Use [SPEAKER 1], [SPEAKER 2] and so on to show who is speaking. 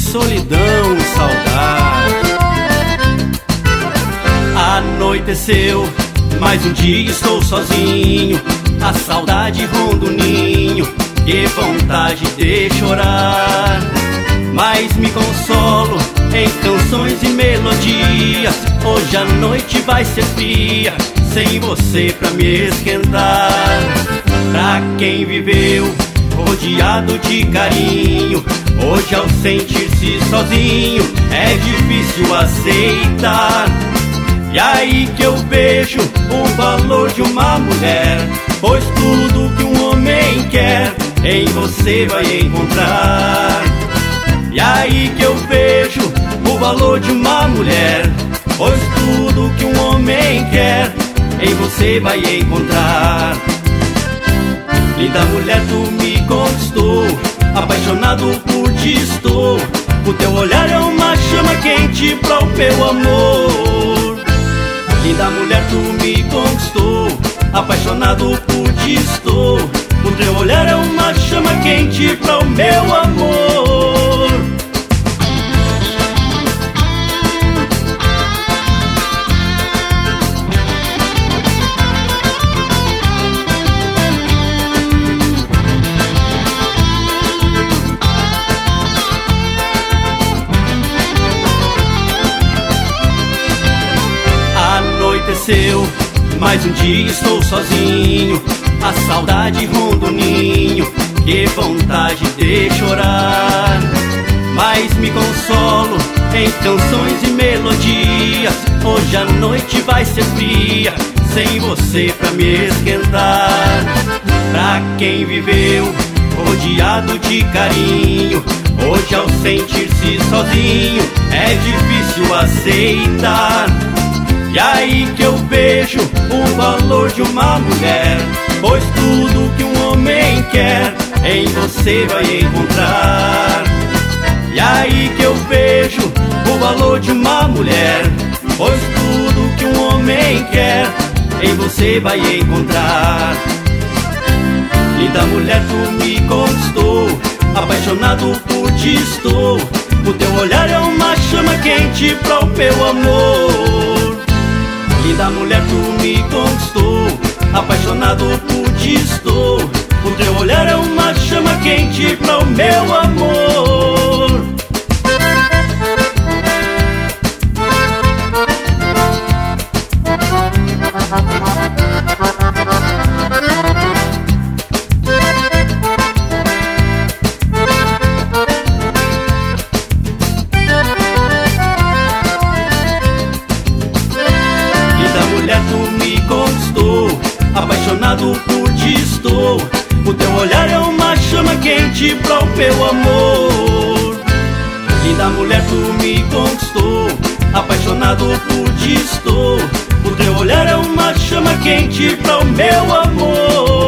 [SPEAKER 1] solidão e saudade. Anoiteceu, mais um dia estou sozinho, a saudade ronda o ninho, que vontade de chorar. Mas me consolo em canções e melodias, hoje a noite vai ser fria, sem você pra me esquentar. Pra quem viveu rodeado de carinho, hoje ao sentir-se sozinho é difícil aceitar. E aí que eu vejo o valor de uma mulher, pois tudo que um homem quer em você vai encontrar. E aí que eu vejo o valor de uma mulher, pois tudo que um homem quer em você vai encontrar. Linda mulher, tu me conquistou, apaixonado por ti estou, o teu olhar é uma chama quente para o meu amor. Linda mulher, tu me conquistou, apaixonado por ti estou, o teu olhar é uma chama quente para o meu amor. Anoiteceu, mais um dia estou sozinho, a saudade ronda o ninho, que vontade de chorar. Mas me consolo em canções e melodias, hoje a noite vai ser fria, sem você pra me esquentar. Pra quem viveu rodeado de carinho, hoje ao sentir-se sozinho é difícil aceitar. E aí que eu vejo o valor de uma mulher, pois tudo que um homem quer em você vai encontrar. E aí que eu vejo o valor de uma mulher, pois tudo que um homem quer em você vai encontrar. Linda mulher, tu me conquistou, apaixonado por ti estou, o teu olhar é uma chama quente para o meu amor. Linda mulher, tu me conquistou, apaixonado por ti estou, o teu olhar é uma chama quente para o meu amor. Apaixonado por ti estou, o teu olhar é uma chama quente para o meu amor. Linda mulher, tu me conquistou, apaixonado por ti estou, o teu olhar é uma chama quente para o meu amor.